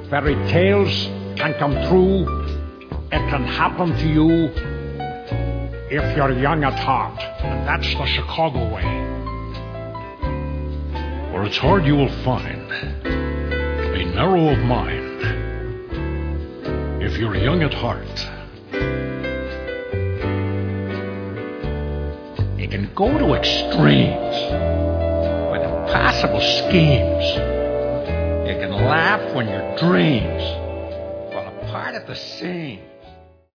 Fairy tales can come true. It can happen to you if you're young at heart. And that's the Chicago way. For it's hard you will find to be narrow of mind if you're young at heart. You can go to extremes with impossible schemes. You can laugh when your dreams fall apart at the seams.